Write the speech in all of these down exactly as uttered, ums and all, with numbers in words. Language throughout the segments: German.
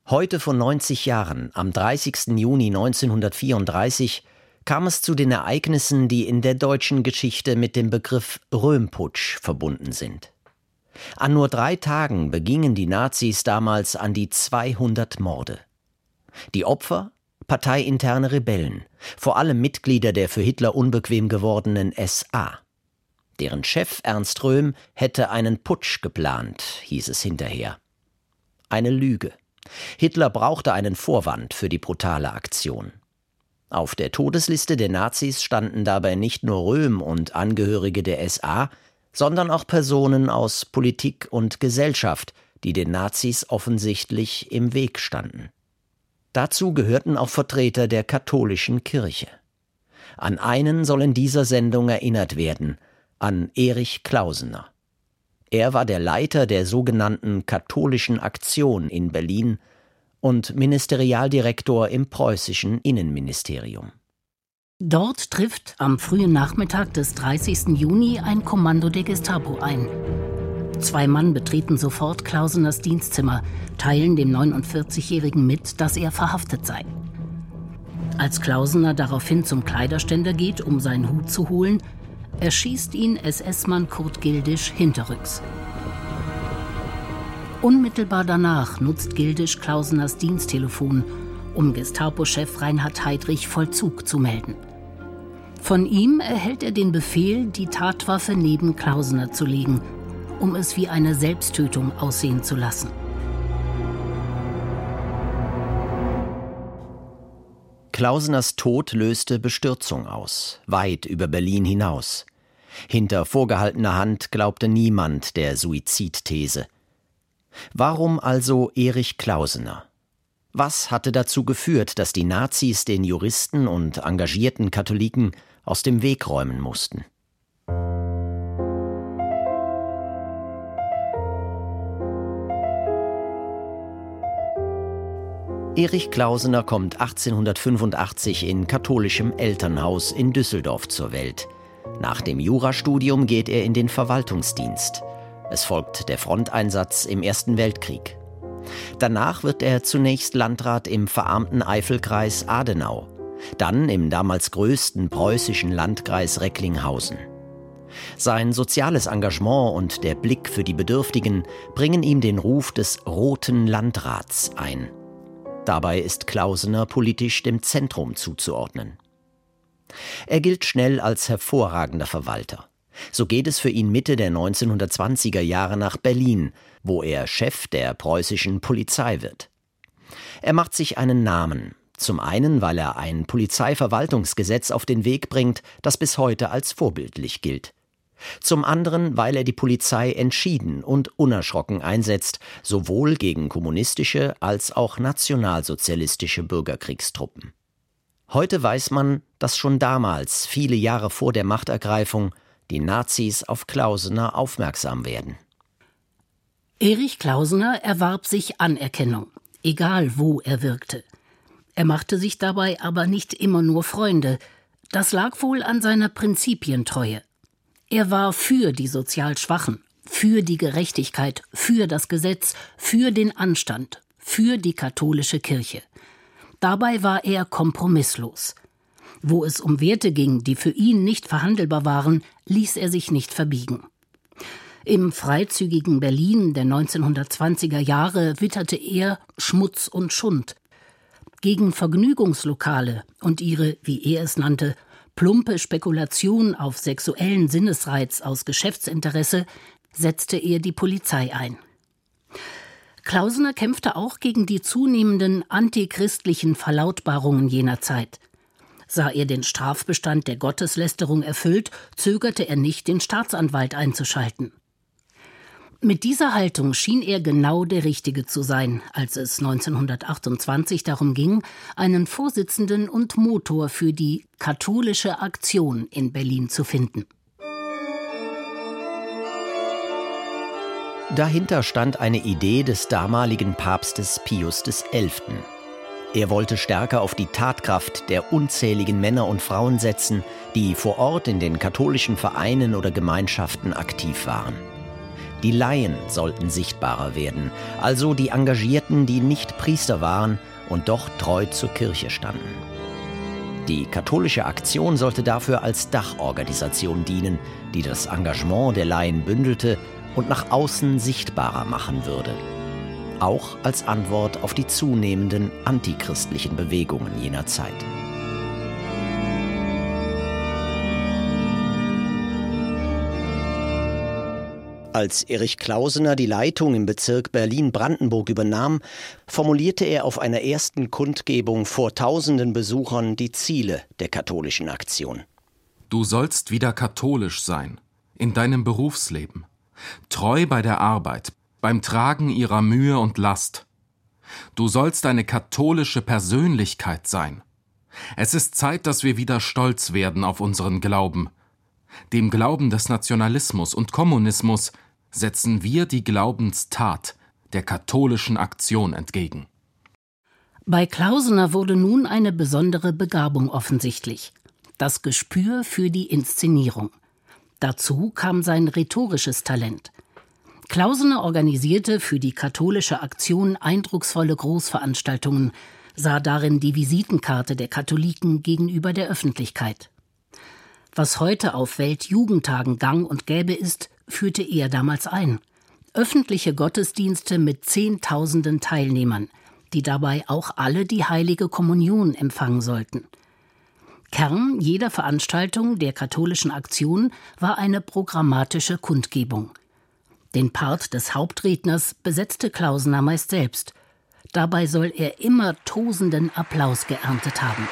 Heute vor neunzig Jahren, am dreißigsten Juni neunzehnhundertvierunddreißig, kam es zu den Ereignissen, die in der deutschen Geschichte mit dem Begriff Röhmputsch verbunden sind. An nur drei Tagen begingen die Nazis damals an die zweihundert Morde. Die Opfer? Parteiinterne Rebellen, vor allem Mitglieder der für Hitler unbequem gewordenen S A. Deren Chef Ernst Röhm hätte einen Putsch geplant, hieß es hinterher. Eine Lüge. Hitler brauchte einen Vorwand für die brutale Aktion. Auf der Todesliste der Nazis standen dabei nicht nur Röhm und Angehörige der S A, sondern auch Personen aus Politik und Gesellschaft, die den Nazis offensichtlich im Weg standen. Dazu gehörten auch Vertreter der katholischen Kirche. An einen soll in dieser Sendung erinnert werden, an Erich Klausener. Er war der Leiter der sogenannten Katholischen Aktion in Berlin und Ministerialdirektor im preußischen Innenministerium. Dort trifft am frühen Nachmittag des dreißigsten Juni ein Kommando der Gestapo ein. Zwei Mann betreten sofort Klauseners Dienstzimmer, teilen dem neunundvierzigjährigen mit, dass er verhaftet sei. Als Klausener daraufhin zum Kleiderständer geht, um seinen Hut zu holen, erschießt ihn S S-Mann Kurt Gildisch hinterrücks. Unmittelbar danach nutzt Gildisch Klauseners Diensttelefon, um Gestapo-Chef Reinhard Heydrich Vollzug zu melden. Von ihm erhält er den Befehl, die Tatwaffe neben Klausener zu legen, um es wie eine Selbsttötung aussehen zu lassen. Klauseners Tod löste Bestürzung aus, weit über Berlin hinaus. Hinter vorgehaltener Hand glaubte niemand der Suizidthese. Warum also Erich Klausener? Was hatte dazu geführt, dass die Nazis den Juristen und engagierten Katholiken aus dem Weg räumen mussten? Erich Klausener kommt achtzehnhundertfünfundachtzig in katholischem Elternhaus in Düsseldorf zur Welt. Nach dem Jurastudium geht er in den Verwaltungsdienst. Es folgt der Fronteinsatz im Ersten Weltkrieg. Danach wird er zunächst Landrat im verarmten Eifelkreis Adenau, dann im damals größten preußischen Landkreis Recklinghausen. Sein soziales Engagement und der Blick für die Bedürftigen bringen ihm den Ruf des Roten Landrats ein. Dabei ist Klausener politisch dem Zentrum zuzuordnen. Er gilt schnell als hervorragender Verwalter. So geht es für ihn Mitte der neunzehnhundertzwanziger Jahre nach Berlin, wo er Chef der preußischen Polizei wird. Er macht sich einen Namen, zum einen, weil er ein Polizeiverwaltungsgesetz auf den Weg bringt, das bis heute als vorbildlich gilt. Zum anderen, weil er die Polizei entschieden und unerschrocken einsetzt, sowohl gegen kommunistische als auch nationalsozialistische Bürgerkriegstruppen. Heute weiß man, dass schon damals, viele Jahre vor der Machtergreifung, die Nazis auf Klausener aufmerksam werden. Erich Klausener erwarb sich Anerkennung, egal wo er wirkte. Er machte sich dabei aber nicht immer nur Freunde. Das lag wohl an seiner Prinzipientreue. Er war für die sozial Schwachen, für die Gerechtigkeit, für das Gesetz, für den Anstand, für die katholische Kirche. Dabei war er kompromisslos. Wo es um Werte ging, die für ihn nicht verhandelbar waren, ließ er sich nicht verbiegen. Im freizügigen Berlin der neunzehnhundertzwanziger Jahre witterte er Schmutz und Schund. Gegen Vergnügungslokale und ihre, wie er es nannte, plumpe Spekulation auf sexuellen Sinnesreiz aus Geschäftsinteresse setzte er die Polizei ein. Klausener kämpfte auch gegen die zunehmenden antichristlichen Verlautbarungen jener Zeit. Sah er den Strafbestand der Gotteslästerung erfüllt, zögerte er nicht, den Staatsanwalt einzuschalten. Mit dieser Haltung schien er genau der Richtige zu sein, als es neunzehnhundertachtundzwanzig darum ging, einen Vorsitzenden und Motor für die katholische Aktion in Berlin zu finden. Dahinter stand eine Idee des damaligen Papstes Pius des Elften. Er wollte stärker auf die Tatkraft der unzähligen Männer und Frauen setzen, die vor Ort in den katholischen Vereinen oder Gemeinschaften aktiv waren. Die Laien sollten sichtbarer werden, also die Engagierten, die nicht Priester waren und doch treu zur Kirche standen. Die katholische Aktion sollte dafür als Dachorganisation dienen, die das Engagement der Laien bündelte und nach außen sichtbarer machen würde. Auch als Antwort auf die zunehmenden antichristlichen Bewegungen jener Zeit. Als Erich Klausener die Leitung im Bezirk Berlin-Brandenburg übernahm, formulierte er auf einer ersten Kundgebung vor tausenden Besuchern die Ziele der katholischen Aktion. Du sollst wieder katholisch sein, in deinem Berufsleben, treu bei der Arbeit, beim Tragen ihrer Mühe und Last. Du sollst eine katholische Persönlichkeit sein. Es ist Zeit, dass wir wieder stolz werden auf unseren Glauben. Dem Glauben des Nationalismus und Kommunismus setzen wir die Glaubenstat der katholischen Aktion entgegen. Bei Klausener wurde nun eine besondere Begabung offensichtlich: das Gespür für die Inszenierung. Dazu kam sein rhetorisches Talent. Klausener organisierte für die katholische Aktion eindrucksvolle Großveranstaltungen, sah darin die Visitenkarte der Katholiken gegenüber der Öffentlichkeit. Was heute auf Weltjugendtagen gang und gäbe ist, führte er damals ein. Öffentliche Gottesdienste mit Zehntausenden Teilnehmern, die dabei auch alle die heilige Kommunion empfangen sollten. Kern jeder Veranstaltung der katholischen Aktion war eine programmatische Kundgebung. Den Part des Hauptredners besetzte Klausener meist selbst. Dabei soll er immer tosenden Applaus geerntet haben.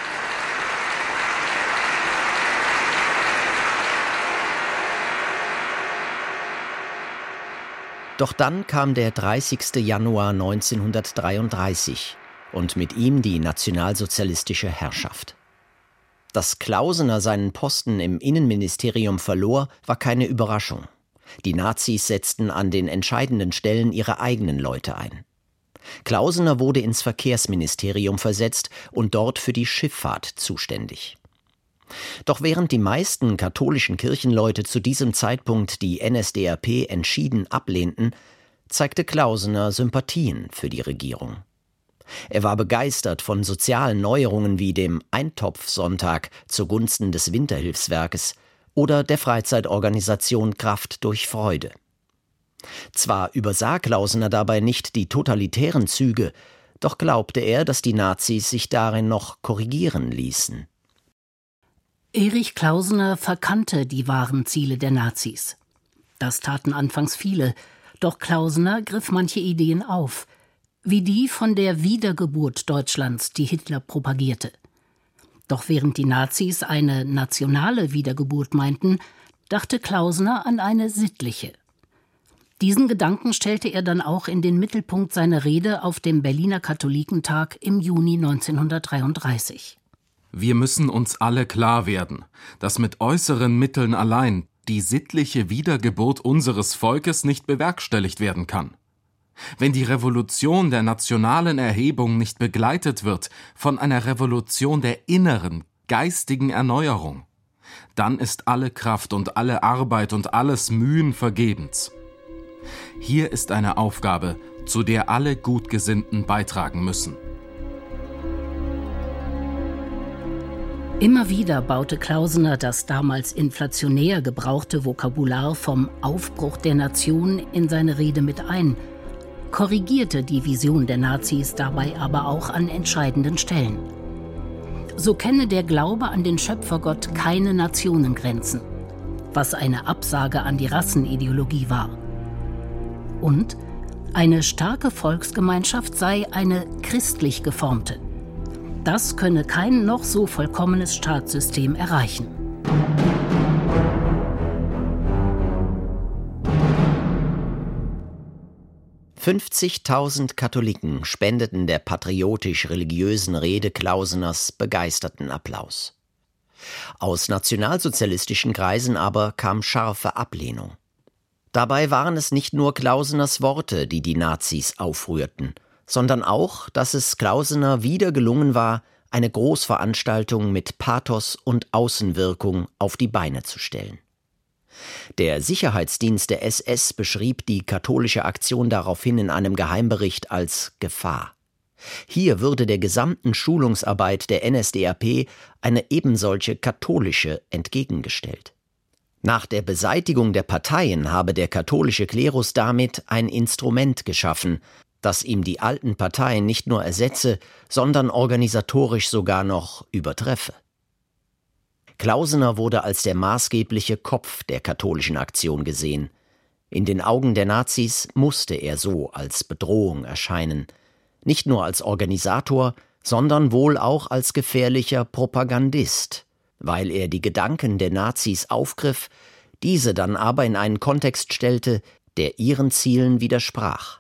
Doch dann kam der dreißigste Januar neunzehnhundertdreiunddreißig und mit ihm die nationalsozialistische Herrschaft. Dass Klausener seinen Posten im Innenministerium verlor, war keine Überraschung. Die Nazis setzten an den entscheidenden Stellen ihre eigenen Leute ein. Klausener wurde ins Verkehrsministerium versetzt und dort für die Schifffahrt zuständig. Doch während die meisten katholischen Kirchenleute zu diesem Zeitpunkt die N S D A P entschieden ablehnten, zeigte Klausener Sympathien für die Regierung. Er war begeistert von sozialen Neuerungen wie dem Eintopfsonntag zugunsten des Winterhilfswerkes oder der Freizeitorganisation Kraft durch Freude. Zwar übersah Klausener dabei nicht die totalitären Züge, doch glaubte er, dass die Nazis sich darin noch korrigieren ließen. Erich Klausener verkannte die wahren Ziele der Nazis. Das taten anfangs viele, doch Klausener griff manche Ideen auf, wie die von der Wiedergeburt Deutschlands, die Hitler propagierte. Doch während die Nazis eine nationale Wiedergeburt meinten, dachte Klausener an eine sittliche. Diesen Gedanken stellte er dann auch in den Mittelpunkt seiner Rede auf dem Berliner Katholikentag im Juni neunzehnhundertdreiunddreißig. Wir müssen uns alle klar werden, dass mit äußeren Mitteln allein die sittliche Wiedergeburt unseres Volkes nicht bewerkstelligt werden kann. Wenn die Revolution der nationalen Erhebung nicht begleitet wird von einer Revolution der inneren, geistigen Erneuerung, dann ist alle Kraft und alle Arbeit und alles Mühen vergebens. Hier ist eine Aufgabe, zu der alle Gutgesinnten beitragen müssen. Immer wieder baute Klausener das damals inflationär gebrauchte Vokabular vom Aufbruch der Nation in seine Rede mit ein, korrigierte die Vision der Nazis dabei aber auch an entscheidenden Stellen. So kenne der Glaube an den Schöpfergott keine Nationengrenzen, was eine Absage an die Rassenideologie war. Und eine starke Volksgemeinschaft sei eine christlich geformte. Das könne kein noch so vollkommenes Staatssystem erreichen. fünfzigtausend Katholiken spendeten der patriotisch-religiösen Rede Klauseners begeisterten Applaus. Aus nationalsozialistischen Kreisen aber kam scharfe Ablehnung. Dabei waren es nicht nur Klauseners Worte, die die Nazis aufrührten, sondern auch, dass es Klausener wieder gelungen war, eine Großveranstaltung mit Pathos und Außenwirkung auf die Beine zu stellen. Der Sicherheitsdienst der S S beschrieb die katholische Aktion daraufhin in einem Geheimbericht als Gefahr. Hier würde der gesamten Schulungsarbeit der N S D A P eine ebensolche katholische entgegengestellt. Nach der Beseitigung der Parteien habe der katholische Klerus damit ein Instrument geschaffen, das ihm die alten Parteien nicht nur ersetze, sondern organisatorisch sogar noch übertreffe. Klausener wurde als der maßgebliche Kopf der katholischen Aktion gesehen. In den Augen der Nazis musste er so als Bedrohung erscheinen, nicht nur als Organisator, sondern wohl auch als gefährlicher Propagandist, weil er die Gedanken der Nazis aufgriff, diese dann aber in einen Kontext stellte, der ihren Zielen widersprach.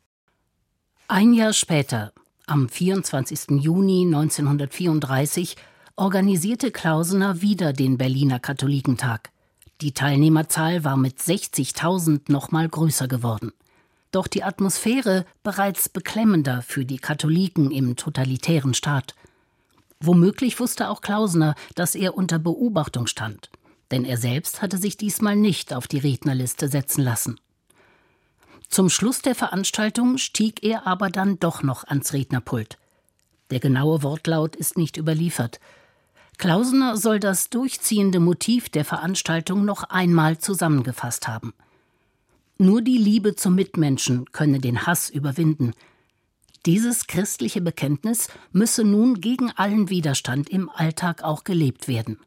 Ein Jahr später, am vierundzwanzigsten Juni neunzehnhundertvierunddreißig, organisierte Klausener wieder den Berliner Katholikentag. Die Teilnehmerzahl war mit sechzigtausend noch mal größer geworden. Doch die Atmosphäre bereits beklemmender für die Katholiken im totalitären Staat. Womöglich wusste auch Klausener, dass er unter Beobachtung stand, denn er selbst hatte sich diesmal nicht auf die Rednerliste setzen lassen. Zum Schluss der Veranstaltung stieg er aber dann doch noch ans Rednerpult. Der genaue Wortlaut ist nicht überliefert. Klausener soll das durchziehende Motiv der Veranstaltung noch einmal zusammengefasst haben. Nur die Liebe zum Mitmenschen könne den Hass überwinden. Dieses christliche Bekenntnis müsse nun gegen allen Widerstand im Alltag auch gelebt werden.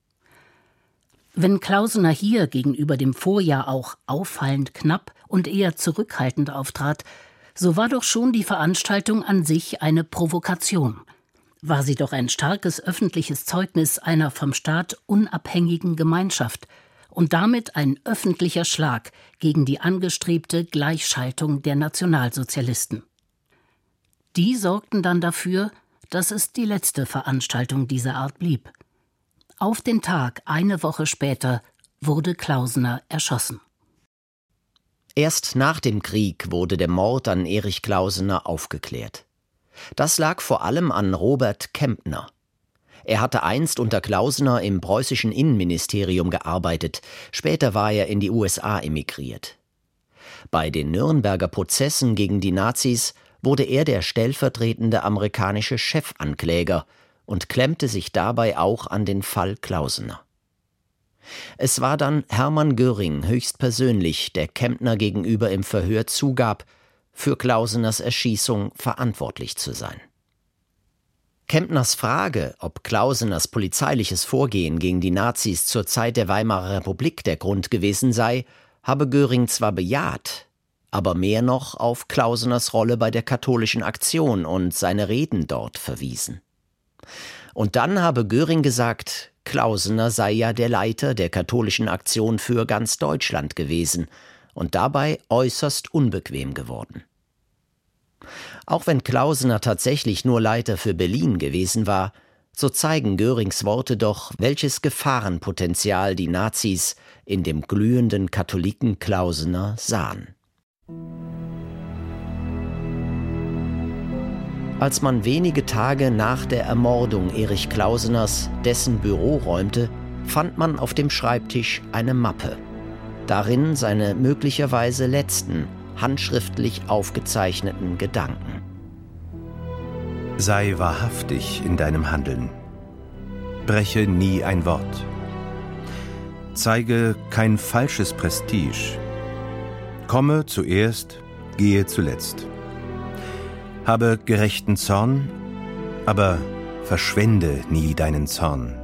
Wenn Klausener hier gegenüber dem Vorjahr auch auffallend knapp und eher zurückhaltend auftrat, so war doch schon die Veranstaltung an sich eine Provokation. War sie doch ein starkes öffentliches Zeugnis einer vom Staat unabhängigen Gemeinschaft und damit ein öffentlicher Schlag gegen die angestrebte Gleichschaltung der Nationalsozialisten. Die sorgten dann dafür, dass es die letzte Veranstaltung dieser Art blieb. Auf den Tag, eine Woche später, wurde Klausener erschossen. Erst nach dem Krieg wurde der Mord an Erich Klausener aufgeklärt. Das lag vor allem an Robert Kempner. Er hatte einst unter Klausener im preußischen Innenministerium gearbeitet, später war er in die U S A emigriert. Bei den Nürnberger Prozessen gegen die Nazis wurde er der stellvertretende amerikanische Chefankläger und klemmte sich dabei auch an den Fall Klausener. Es war dann Hermann Göring höchstpersönlich, der Kempner gegenüber im Verhör zugab, für Klauseners Erschießung verantwortlich zu sein. Kempners Frage, ob Klauseners polizeiliches Vorgehen gegen die Nazis zur Zeit der Weimarer Republik der Grund gewesen sei, habe Göring zwar bejaht, aber mehr noch auf Klauseners Rolle bei der katholischen Aktion und seine Reden dort verwiesen. Und dann habe Göring gesagt, Klausener sei ja der Leiter der katholischen Aktion für ganz Deutschland gewesen und dabei äußerst unbequem geworden. Auch wenn Klausener tatsächlich nur Leiter für Berlin gewesen war, so zeigen Görings Worte doch, welches Gefahrenpotenzial die Nazis in dem glühenden Katholiken Klausener sahen. Als man wenige Tage nach der Ermordung Erich Klauseners dessen Büro räumte, fand man auf dem Schreibtisch eine Mappe. Darin seine möglicherweise letzten, handschriftlich aufgezeichneten Gedanken. Sei wahrhaftig in deinem Handeln. Breche nie ein Wort. Zeige kein falsches Prestige. Komme zuerst, gehe zuletzt. Habe gerechten Zorn, aber verschwende nie deinen Zorn.